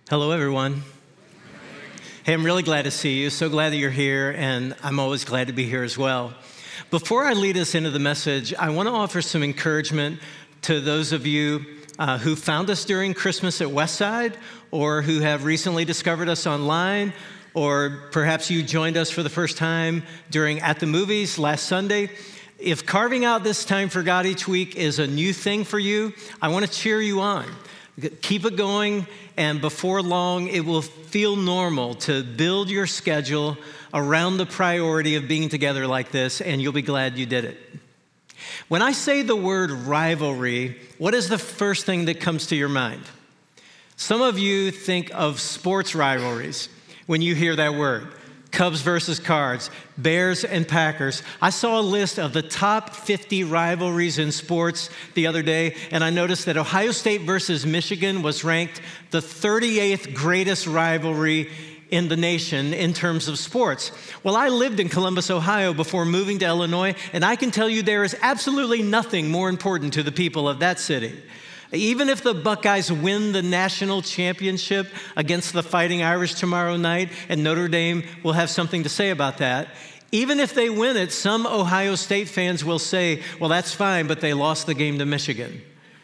Hello, everyone. Hey, I'm really glad to see you. So glad that you're here, and I'm always glad to be here as well. Before I lead us into the message, I want to offer some encouragement to those of you who found us during Christmas at Westside, or who have recently discovered us online, or perhaps you joined us for the first time during At the Movies last Sunday. If carving out this time for God each week is a new thing for you, I want to cheer you on. Keep it going, and before long, it will feel normal to build your schedule around the priority of being together like this, and you'll be glad you did it. When I say the word rivalry, what is the first thing that comes to your mind? Some of you think of sports rivalries when you hear that word. Cubs versus Cards, Bears and Packers. I saw a list of the top 50 rivalries in sports the other day, and I noticed that Ohio State versus Michigan was ranked the 38th greatest rivalry in the nation in terms of sports. Well, I lived in Columbus, Ohio before moving to Illinois, and I can tell you there is absolutely nothing more important to the people of that city. Even if the Buckeyes win the national championship against the Fighting Irish tomorrow night, and Notre Dame will have something to say about that, even if they win it, some Ohio State fans will say, well, that's fine, but they lost the game to Michigan.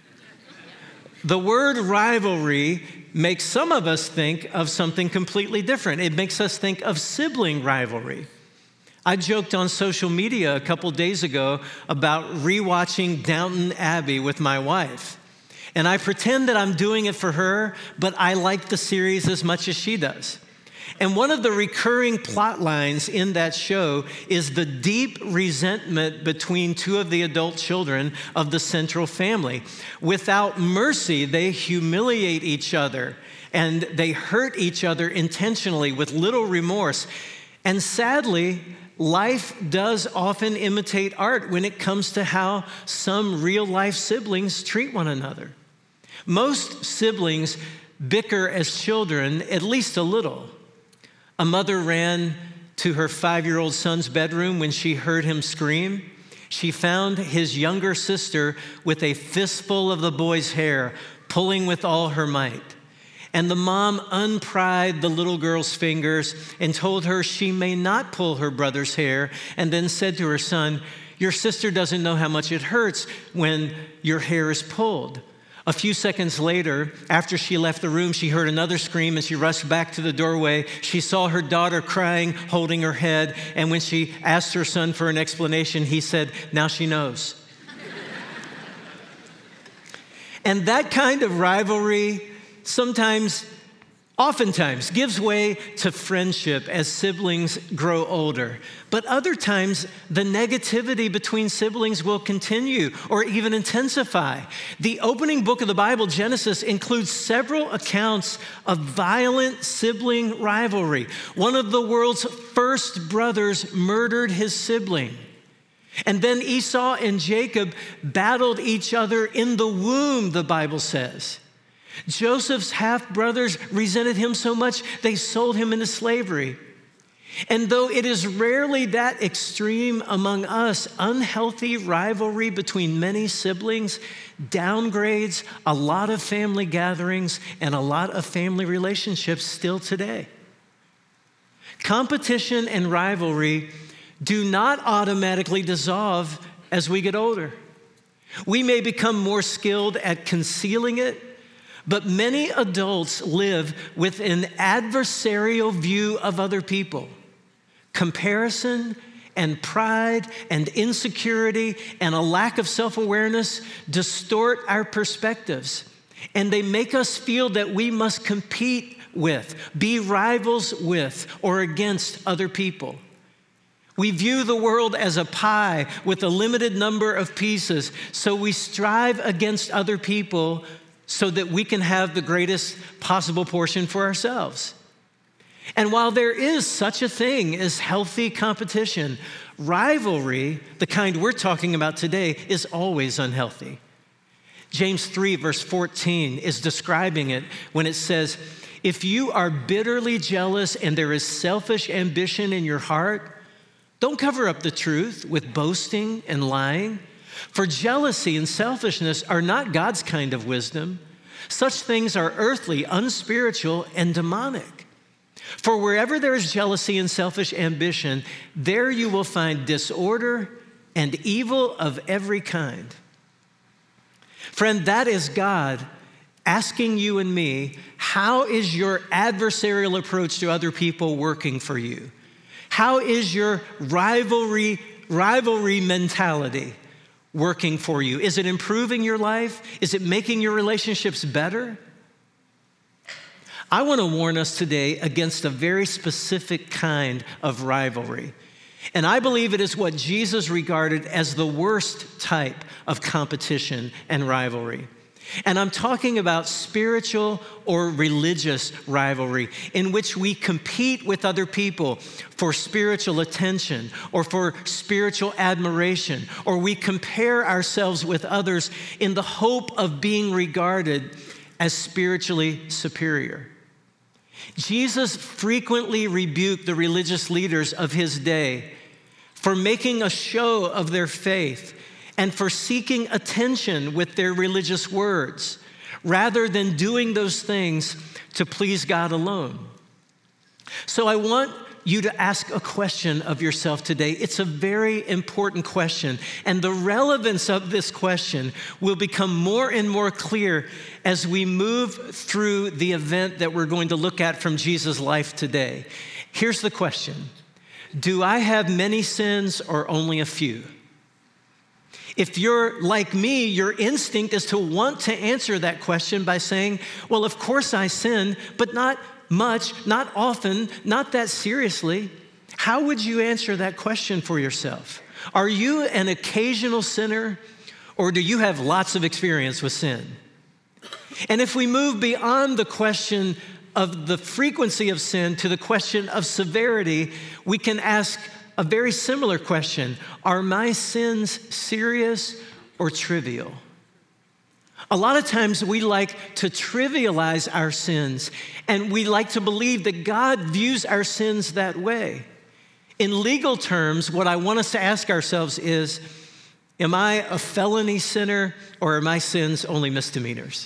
The word rivalry makes some of us think of something completely different. It makes us think of sibling rivalry. I joked on social media a couple days ago about rewatching Downton Abbey with my wife. And I pretend that I'm doing it for her, but I like the series as much as she does. And one of the recurring plot lines in that show is the deep resentment between two of the adult children of the central family. Without mercy, they humiliate each other, and they hurt each other intentionally with little remorse. And sadly, life does often imitate art when it comes to how some real-life siblings treat one another. Most siblings bicker as children, at least a little. A mother ran to her 5-year-old son's bedroom when she heard him scream. She found his younger sister with a fistful of the boy's hair, pulling with all her might. And the mom unpried the little girl's fingers and told her she may not pull her brother's hair, and then said to her son, "Your sister doesn't know how much it hurts when your hair is pulled." A few seconds later, after she left the room, she heard another scream and she rushed back to the doorway. She saw her daughter crying, holding her head, and when she asked her son for an explanation, he said, "Now she knows." And that kind of rivalry oftentimes gives way to friendship as siblings grow older. But other times, the negativity between siblings will continue or even intensify. The opening book of the Bible, Genesis, includes several accounts of violent sibling rivalry. One of the world's first brothers murdered his sibling. And then Esau and Jacob battled each other in the womb, the Bible says. Joseph's half-brothers resented him so much, they sold him into slavery. And though it is rarely that extreme among us, unhealthy rivalry between many siblings downgrades a lot of family gatherings and a lot of family relationships still today. Competition and rivalry do not automatically dissolve as we get older. We may become more skilled at concealing it, but many adults live with an adversarial view of other people. Comparison and pride and insecurity and a lack of self-awareness distort our perspectives, and they make us feel that we must compete with, be rivals with, or against other people. We view the world as a pie with a limited number of pieces, so we strive against other people so that we can have the greatest possible portion for ourselves. And while there is such a thing as healthy competition, rivalry, the kind we're talking about today, is always unhealthy. James 3, verse 14 is describing it when it says, "If you are bitterly jealous and there is selfish ambition in your heart, don't cover up the truth with boasting and lying. For jealousy and selfishness are not God's kind of wisdom, Such things are earthly, unspiritual, and demonic. For wherever there is jealousy and selfish ambition, there you will find disorder and evil of every kind. Friend, that is God asking you and me, how is your adversarial approach to other people working for you? How is your rivalry mentality working for you? Is it improving your life? Is it making your relationships better? I want to warn us today against a very specific kind of rivalry. And I believe it is what Jesus regarded as the worst type of competition and rivalry. And I'm talking about spiritual or religious rivalry in which we compete with other people for spiritual attention or for spiritual admiration, or we compare ourselves with others in the hope of being regarded as spiritually superior. Jesus frequently rebuked the religious leaders of his day for making a show of their faith and for seeking attention with their religious words, rather than doing those things to please God alone. So I want you to ask a question of yourself today. It's a very important question, and the relevance of this question will become more and more clear as we move through the event that we're going to look at from Jesus' life today. Here's the question: do I have many sins or only a few? If you're like me, your instinct is to want to answer that question by saying, well, of course I sin, but not much, not often, not that seriously. How would you answer that question for yourself? Are you an occasional sinner, or do you have lots of experience with sin? And if we move beyond the question of the frequency of sin to the question of severity, we can ask a very similar question: are my sins serious or trivial? A lot of times we like to trivialize our sins, and we like to believe that God views our sins that way. In legal terms, what I want us to ask ourselves is, am I a felony sinner, or are my sins only misdemeanors?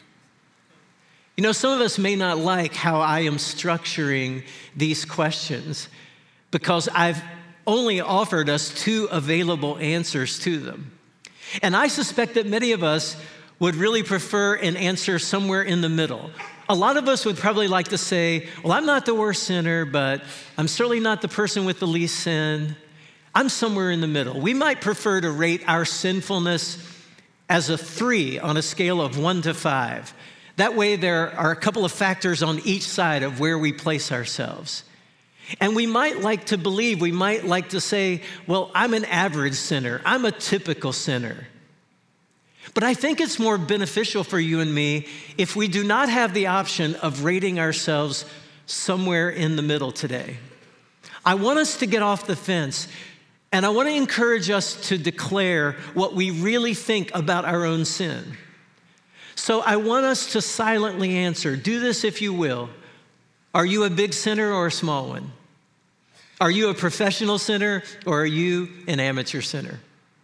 You know, some of us may not like how I am structuring these questions because I've only offered us two available answers to them. And I suspect that many of us would really prefer an answer somewhere in the middle. A lot of us would probably like to say, well, I'm not the worst sinner, but I'm certainly not the person with the least sin. I'm somewhere in the middle. We might prefer to rate our sinfulness as a 3 on a scale of 1 to 5. That way there are a couple of factors on each side of where we place ourselves. And we might like to believe, we might like to say, well, I'm an average sinner. I'm a typical sinner. But I think it's more beneficial for you and me if we do not have the option of rating ourselves somewhere in the middle today. I want us to get off the fence, and I want to encourage us to declare what we really think about our own sin. So I want us to silently answer. Do this if you will. Are you a big sinner or a small one? Are you a professional sinner, or are you an amateur sinner?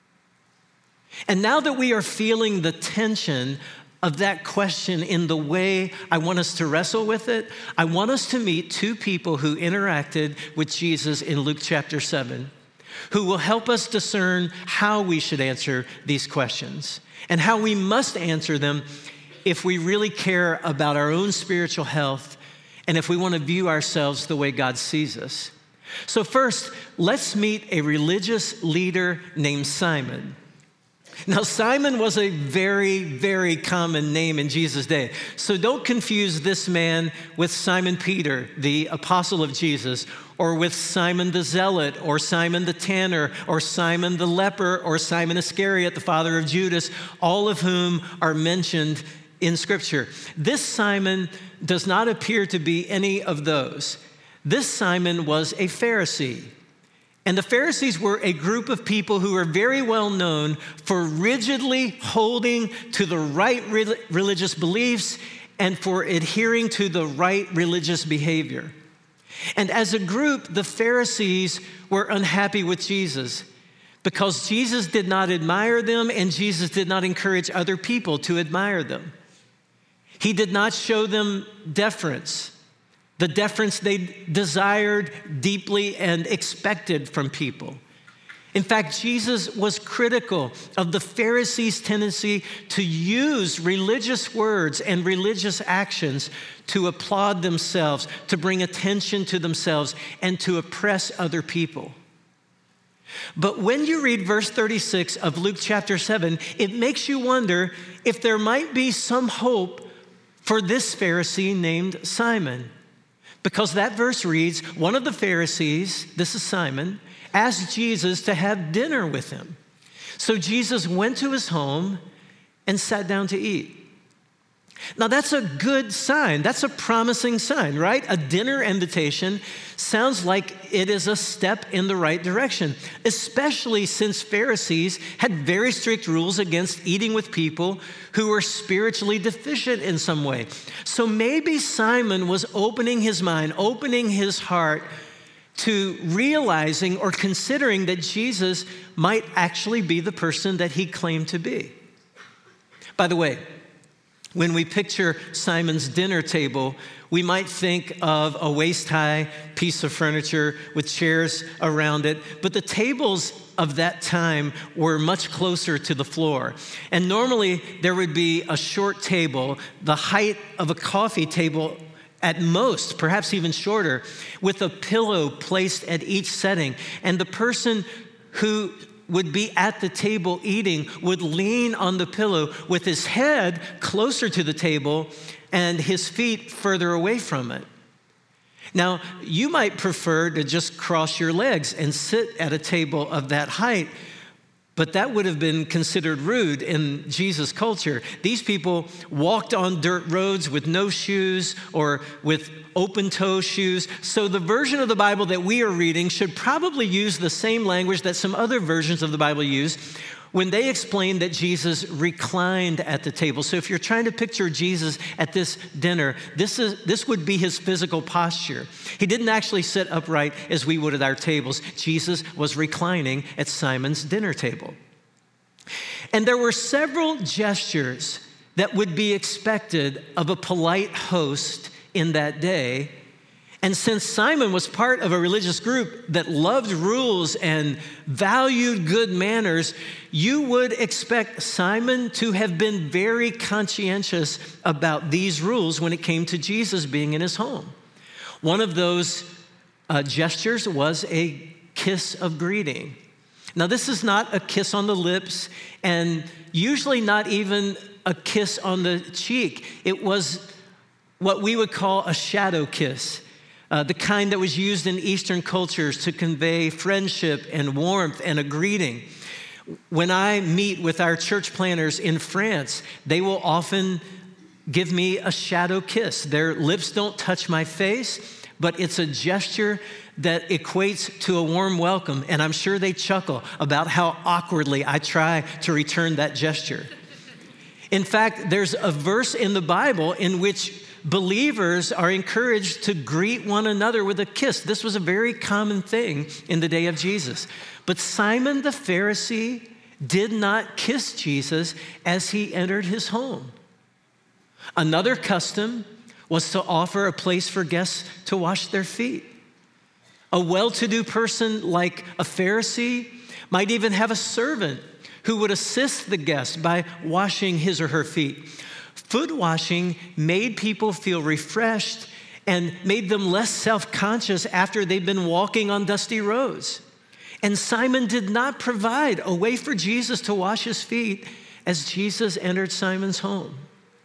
And now that we are feeling the tension of that question in the way I want us to wrestle with it, I want us to meet two people who interacted with Jesus in Luke chapter 7, who will help us discern how we should answer these questions and how we must answer them if we really care about our own spiritual health and if we want to view ourselves the way God sees us. So first, let's meet a religious leader named Simon. Now, Simon was a very, very common name in Jesus' day. So don't confuse this man with Simon Peter, the apostle of Jesus, or with Simon the Zealot, or Simon the Tanner, or Simon the leper, or Simon Iscariot, the father of Judas, all of whom are mentioned in Scripture. This Simon does not appear to be any of those. This Simon was a Pharisee. And the Pharisees were a group of people who were very well known for rigidly holding to the right religious beliefs and for adhering to the right religious behavior. And as a group, the Pharisees were unhappy with Jesus because Jesus did not admire them and Jesus did not encourage other people to admire them. He did not show them deference, the deference they desired deeply and expected from people. In fact, Jesus was critical of the Pharisees' tendency to use religious words and religious actions to applaud themselves, to bring attention to themselves, and to oppress other people. But when you read verse 36 of Luke chapter 7, it makes you wonder if there might be some hope for this Pharisee named Simon. Because that verse reads, one of the Pharisees, this is Simon, asked Jesus to have dinner with him. So Jesus went to his home and sat down to eat. Now that's a good sign. That's a promising sign, right? A dinner invitation sounds like it is a step in the right direction, especially since Pharisees had very strict rules against eating with people who were spiritually deficient in some way. So maybe Simon was opening his mind, opening his heart to realizing or considering that Jesus might actually be the person that he claimed to be. By the way, when we picture Simon's dinner table, we might think of a waist-high piece of furniture with chairs around it, but the tables of that time were much closer to the floor. And normally there would be a short table, the height of a coffee table at most, perhaps even shorter, with a pillow placed at each setting. And the person who would be at the table eating would lean on the pillow with his head closer to the table and his feet further away from it. Now, you might prefer to just cross your legs and sit at a table of that height, but that would have been considered rude in Jesus' culture. These people walked on dirt roads with no shoes or with open-toe shoes. So the version of the Bible that we are reading should probably use the same language that some other versions of the Bible use when they explain that Jesus reclined at the table. So if you're trying to picture Jesus at this dinner, this would be his physical posture. He didn't actually sit upright as we would at our tables. Jesus was reclining at Simon's dinner table. And there were several gestures that would be expected of a polite host in that day. And since Simon was part of a religious group that loved rules and valued good manners, you would expect Simon to have been very conscientious about these rules when it came to Jesus being in his home. One of those gestures was a kiss of greeting. Now, this is not a kiss on the lips and usually not even a kiss on the cheek. It was what we would call a shadow kiss. The kind that was used in Eastern cultures to convey friendship and warmth and a greeting. When I meet with our church planners in France, they will often give me a shadow kiss. Their lips don't touch my face, but it's a gesture that equates to a warm welcome, and I'm sure they chuckle about how awkwardly I try to return that gesture. In fact, there's a verse in the Bible in which believers are encouraged to greet one another with a kiss. This was a very common thing in the day of Jesus. But Simon the Pharisee did not kiss Jesus as he entered his home. Another custom was to offer a place for guests to wash their feet. A well-to-do person like a Pharisee might even have a servant who would assist the guest by washing his or her feet. Foot washing made people feel refreshed and made them less self-conscious after they'd been walking on dusty roads. And Simon did not provide a way for Jesus to wash his feet as Jesus entered Simon's home.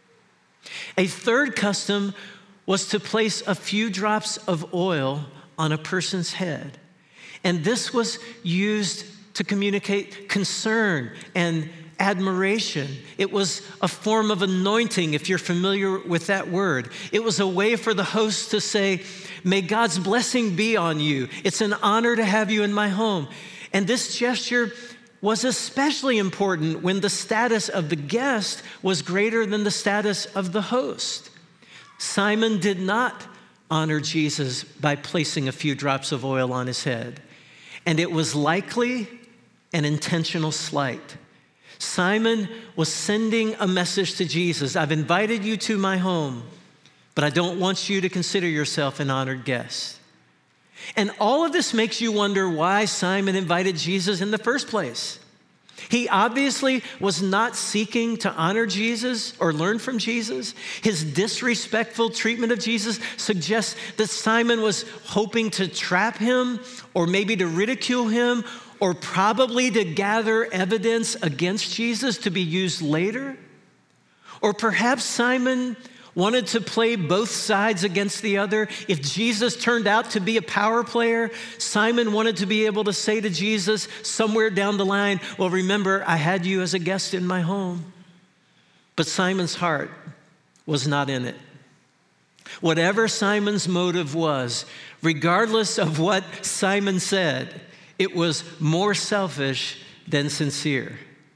A third custom was to place a few drops of oil on a person's head. And this was used to communicate concern and admiration. It was a form of anointing, if you're familiar with that word. It was a way for the host to say, may God's blessing be on you. It's an honor to have you in my home. And this gesture was especially important when the status of the guest was greater than the status of the host. Simon did not honor Jesus by placing a few drops of oil on his head. And it was likely an intentional slight. Simon was sending a message to Jesus. I've invited you to my home, but I don't want you to consider yourself an honored guest. And all of this makes you wonder why Simon invited Jesus in the first place. He obviously was not seeking to honor Jesus or learn from Jesus. His disrespectful treatment of Jesus suggests that Simon was hoping to trap him, or maybe to ridicule him, or probably to gather evidence against Jesus to be used later. Or perhaps Simon wanted to play both sides against the other. If Jesus turned out to be a power player, Simon wanted to be able to say to Jesus somewhere down the line, well, remember, I had you as a guest in my home. But Simon's heart was not in it. Whatever Simon's motive was, regardless of what Simon said, it was more selfish than sincere.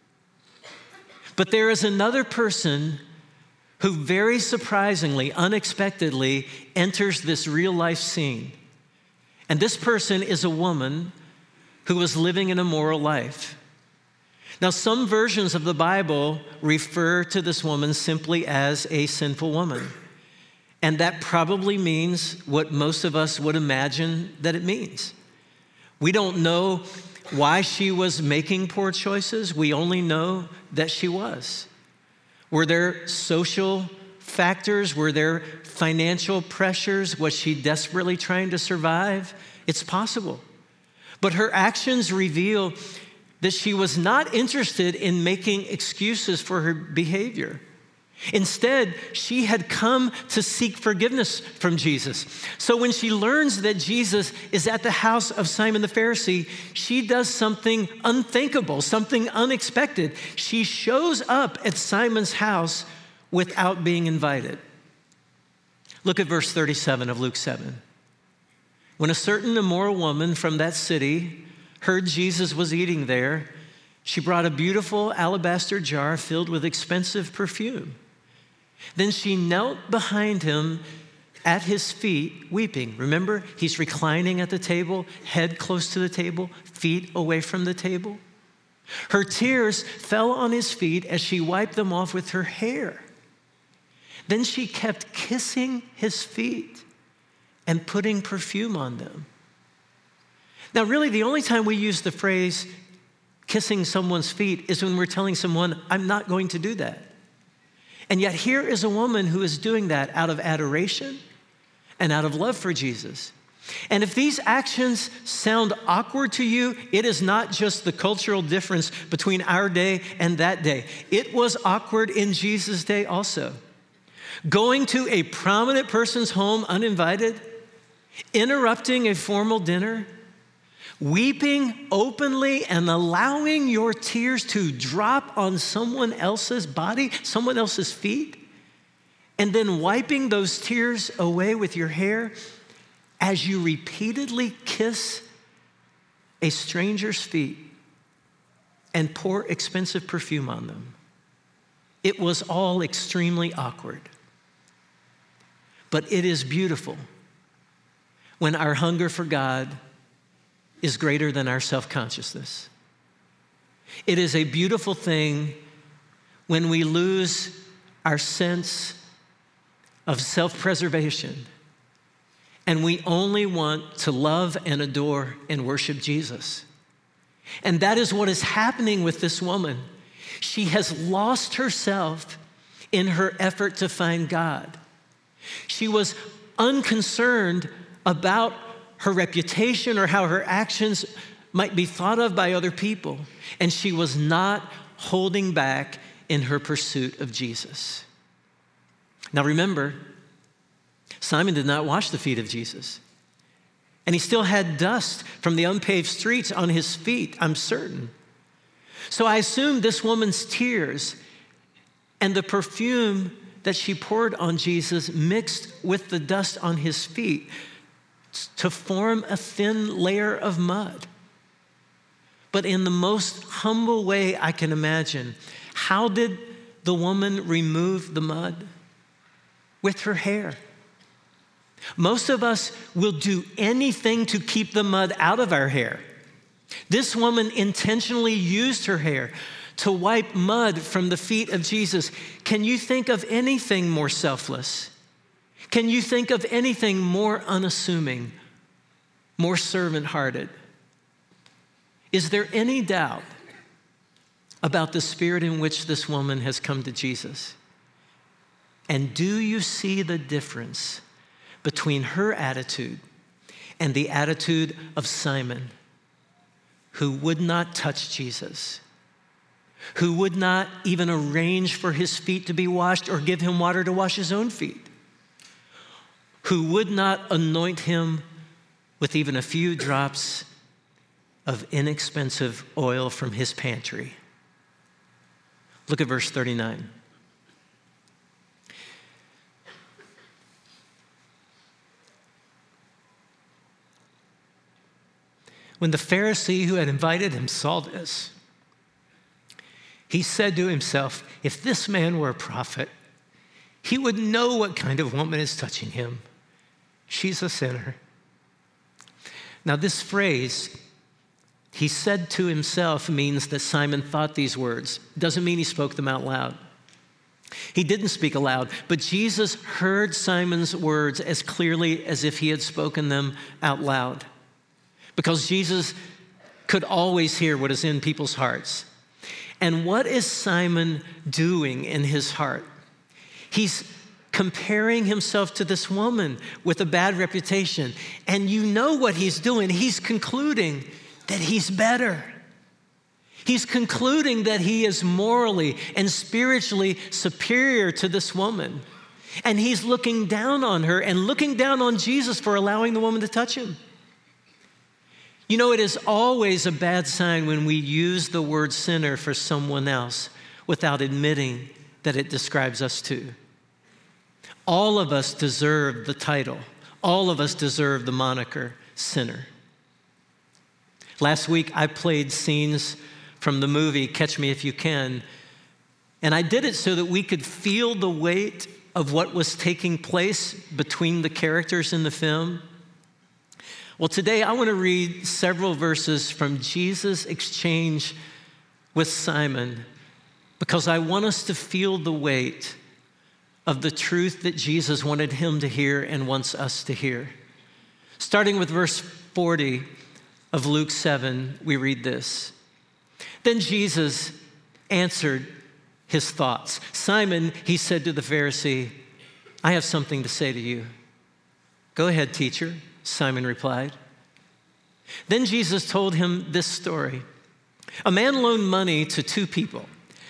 But there is another person who very surprisingly, unexpectedly enters this real life scene. And this person is a woman who was living an immoral life. Now, some versions of the Bible refer to this woman simply as a sinful woman. And that probably means what most of us would imagine that it means. We don't know why she was making poor choices. We only know that she was. Were there social factors? Were there financial pressures? Was she desperately trying to survive? It's possible. But her actions reveal that she was not interested in making excuses for her behavior. Instead, she had come to seek forgiveness from Jesus. So when she learns that Jesus is at the house of Simon the Pharisee, she does something unthinkable, something unexpected. She shows up at Simon's house without being invited. Look at verse 37 of Luke 7. When a certain immoral woman from that city heard Jesus was eating there, she brought a beautiful alabaster jar filled with expensive perfume. Then she knelt behind him at his feet, weeping. Remember, he's reclining at the table, head close to the table, feet away from the table. Her tears fell on his feet as she wiped them off with her hair. Then she kept kissing his feet and putting perfume on them. Now, really, the only time we use the phrase kissing someone's feet is when we're telling someone, I'm not going to do that. And yet here is a woman who is doing that out of adoration and out of love for Jesus. And if these actions sound awkward to you, it is not just the cultural difference between our day and that day. It was awkward in Jesus' day also. Going to a prominent person's home uninvited, interrupting a formal dinner, weeping openly and allowing your tears to drop on someone else's body, someone else's feet, and then wiping those tears away with your hair as you repeatedly kiss a stranger's feet and pour expensive perfume on them. It was all extremely awkward. But it is beautiful when our hunger for God is greater than our self-consciousness. It is a beautiful thing when we lose our sense of self-preservation and we only want to love and adore and worship Jesus. And that is what is happening with this woman. She has lost herself in her effort to find God. She was unconcerned about her reputation or how her actions might be thought of by other people. And she was not holding back in her pursuit of Jesus. Now remember, Simon did not wash the feet of Jesus. And he still had dust from the unpaved streets on his feet, I'm certain. So I assume this woman's tears and the perfume that she poured on Jesus mixed with the dust on his feet to form a thin layer of mud. But in the most humble way I can imagine, how did the woman remove the mud? With her hair. Most of us will do anything to keep the mud out of our hair. This woman intentionally used her hair to wipe mud from the feet of Jesus. Can you think of anything more selfless? Can you think of anything more unassuming, more servant-hearted? Is there any doubt about the spirit in which this woman has come to Jesus? And do you see the difference between her attitude and the attitude of Simon, who would not touch Jesus, who would not even arrange for his feet to be washed or give him water to wash his own feet, who would not anoint him with even a few drops of inexpensive oil from his pantry? Look at verse 39. When the Pharisee who had invited him saw this, he said to himself, if this man were a prophet, he would know what kind of woman is touching him. She's a sinner. Now, this phrase, he said to himself, means that Simon thought these words. Doesn't mean he spoke them out loud. He didn't speak aloud, but Jesus heard Simon's words as clearly as if he had spoken them out loud, because Jesus could always hear what is in people's hearts. And what is Simon doing in his heart? He's comparing himself to this woman with a bad reputation. And you know what he's doing. He's concluding that he's better. He's concluding that he is morally and spiritually superior to this woman. And he's looking down on her and looking down on Jesus for allowing the woman to touch him. You know, it is always a bad sign when we use the word sinner for someone else without admitting that it describes us too. All of us deserve the title. All of us deserve the moniker sinner. Last week, I played scenes from the movie Catch Me If You Can, and I did it so that we could feel the weight of what was taking place between the characters in the film. Well, today I want to read several verses from Jesus' exchange with Simon, because I want us to feel the weight of the truth that Jesus wanted him to hear and wants us to hear. Starting with verse 40 of Luke 7, we read this. Then Jesus answered his thoughts. Simon, he said to the Pharisee, I have something to say to you. Go ahead, teacher, Simon replied. Then Jesus told him this story. A man loaned money to two people,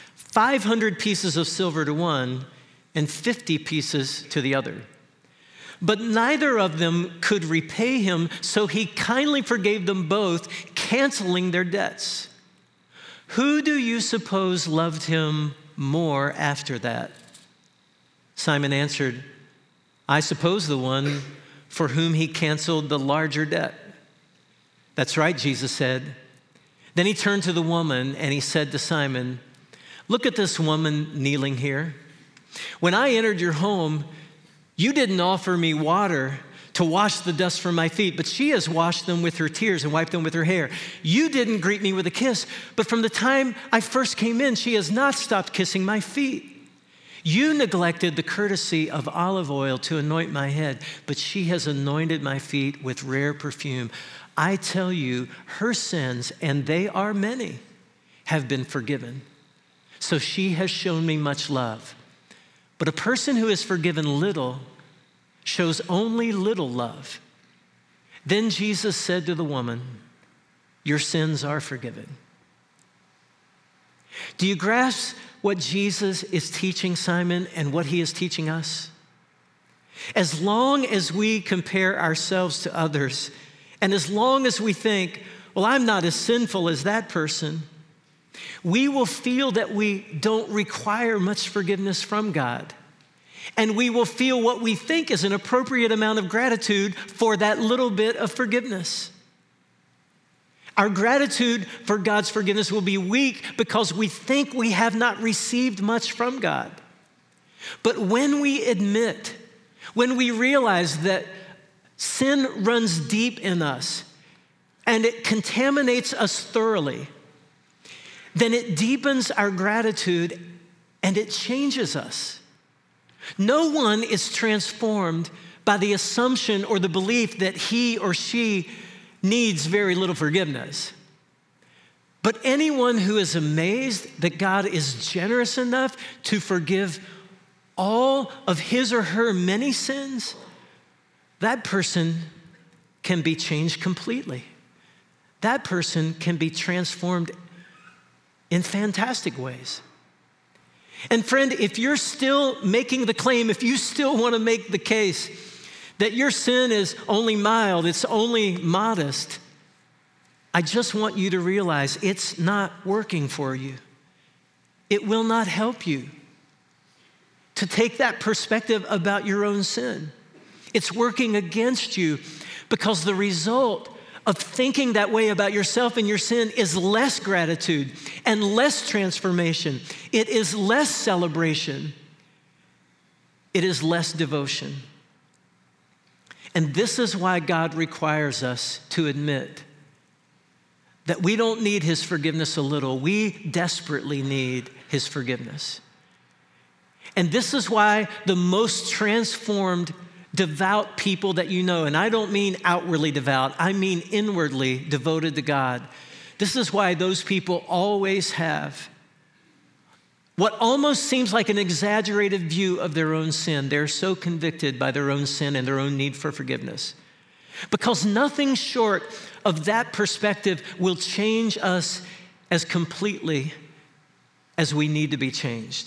500 pieces of silver to one and 50 pieces to the other. But neither of them could repay him, so he kindly forgave them both, canceling their debts. Who do you suppose loved him more after that? Simon answered, I suppose the one for whom he canceled the larger debt. That's right, Jesus said. Then he turned to the woman and he said to Simon, look at this woman kneeling here. When I entered your home, you didn't offer me water to wash the dust from my feet, but she has washed them with her tears and wiped them with her hair. You didn't greet me with a kiss, but from the time I first came in, she has not stopped kissing my feet. You neglected the courtesy of olive oil to anoint my head, but she has anointed my feet with rare perfume. I tell you, her sins, and they are many, have been forgiven. So she has shown me much love. But a person who is forgiven little shows only little love. Then Jesus said to the woman, your sins are forgiven. Do you grasp what Jesus is teaching Simon and what he is teaching us? As long as we compare ourselves to others, and as long as we think, well, I'm not as sinful as that person, we will feel that we don't require much forgiveness from God. And we will feel what we think is an appropriate amount of gratitude for that little bit of forgiveness. Our gratitude for God's forgiveness will be weak because we think we have not received much from God. But when we admit, when we realize that sin runs deep in us and it contaminates us thoroughly, then it deepens our gratitude and it changes us. No one is transformed by the assumption or the belief that he or she needs very little forgiveness. But anyone who is amazed that God is generous enough to forgive all of his or her many sins, that person can be changed completely. That person can be transformed in fantastic ways. And friend, if you're still making the claim, if you still want to make the case that your sin is only mild, it's only modest, I just want you to realize it's not working for you. It will not help you to take that perspective about your own sin. It's working against you because the result of thinking that way about yourself and your sin is less gratitude and less transformation. It is less celebration. It is less devotion. And this is why God requires us to admit that we don't need his forgiveness a little. We desperately need his forgiveness. And this is why the most transformed devout people that you know, and I don't mean outwardly devout, I mean inwardly devoted to God. This is why those people always have what almost seems like an exaggerated view of their own sin. They're so convicted by their own sin and their own need for forgiveness. Because nothing short of that perspective will change us as completely as we need to be changed.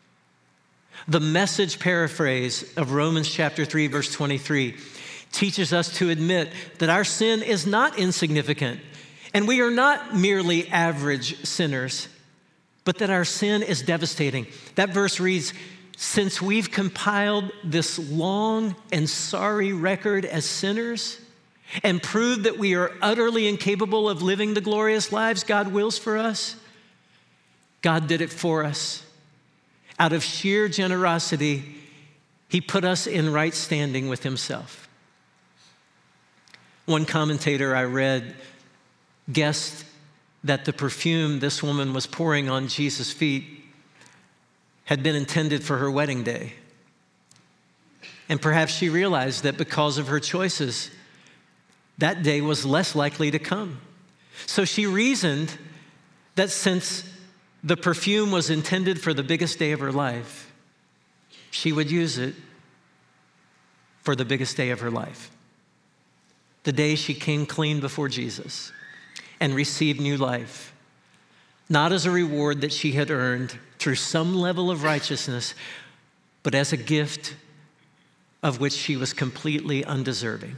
The Message paraphrase of Romans chapter 3, verse 23 teaches us to admit that our sin is not insignificant and we are not merely average sinners, but that our sin is devastating. That verse reads, since we've compiled this long and sorry record as sinners and proved that we are utterly incapable of living the glorious lives God wills for us, God did it for us. Out of sheer generosity, he put us in right standing with himself. One commentator I read guessed that the perfume this woman was pouring on Jesus' feet had been intended for her wedding day. And perhaps she realized that because of her choices, that day was less likely to come. So she reasoned that since the perfume was intended for the biggest day of her life, she would use it for the biggest day of her life. The day she came clean before Jesus and received new life, not as a reward that she had earned through some level of righteousness, but as a gift of which she was completely undeserving.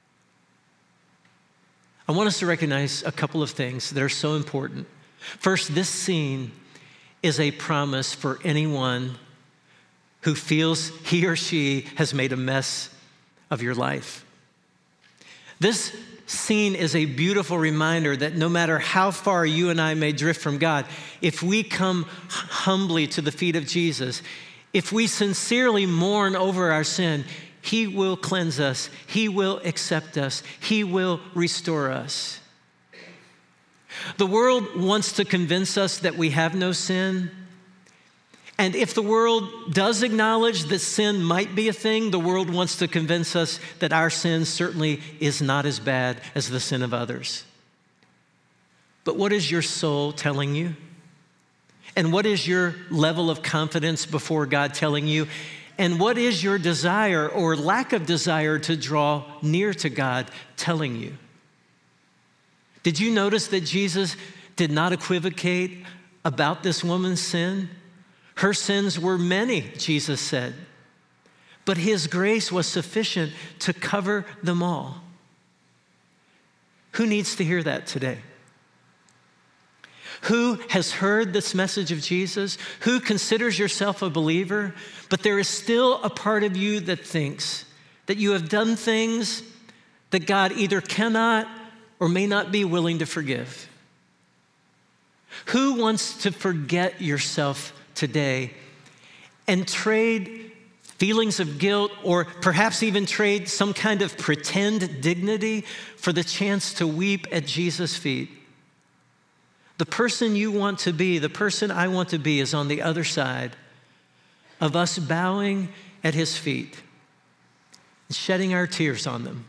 I want us to recognize a couple of things that are so important. First, this scene is a promise for anyone who feels he or she has made a mess of your life. This scene is a beautiful reminder that no matter how far you and I may drift from God, if we come humbly to the feet of Jesus, if we sincerely mourn over our sin, he will cleanse us, he will accept us, he will restore us. The world wants to convince us that we have no sin. And if the world does acknowledge that sin might be a thing, the world wants to convince us that our sin certainly is not as bad as the sin of others. But what is your soul telling you? And what is your level of confidence before God telling you? And what is your desire or lack of desire to draw near to God telling you? Did you notice that Jesus did not equivocate about this woman's sin? Her sins were many, Jesus said, but his grace was sufficient to cover them all. Who needs to hear that today? Who has heard this message of Jesus? Who considers yourself a believer, but there is still a part of you that thinks that you have done things that God either cannot or may not be willing to forgive? Who wants to forget yourself today and trade feelings of guilt or perhaps even trade some kind of pretend dignity for the chance to weep at Jesus' feet? The person you want to be, the person I want to be, is on the other side of us bowing at his feet and shedding our tears on them.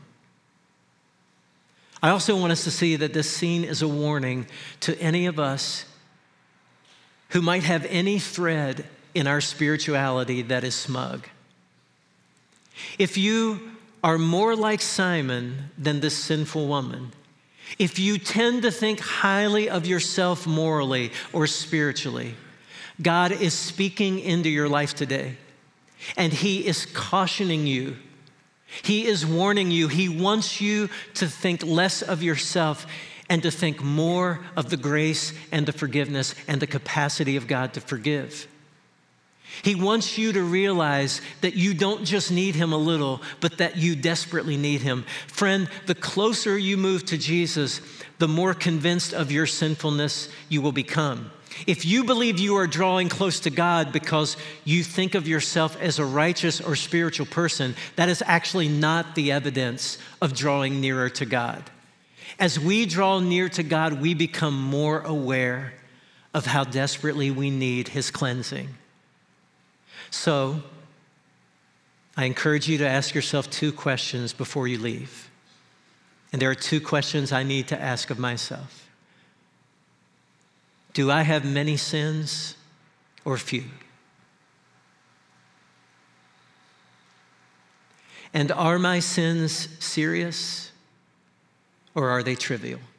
I also want us to see that this scene is a warning to any of us who might have any thread in our spirituality that is smug. If you are more like Simon than this sinful woman, if you tend to think highly of yourself morally or spiritually, God is speaking into your life today, and he is cautioning you. He is warning you. He wants you to think less of yourself and to think more of the grace and the forgiveness and the capacity of God to forgive. He wants you to realize that you don't just need him a little, but that you desperately need him. Friend, the closer you move to Jesus, the more convinced of your sinfulness you will become. If you believe you are drawing close to God because you think of yourself as a righteous or spiritual person, that is actually not the evidence of drawing nearer to God. As we draw near to God, we become more aware of how desperately we need his cleansing. So, I encourage you to ask yourself 2 questions before you leave. And there are 2 questions I need to ask of myself. Do I have many sins or few? And are my sins serious or are they trivial?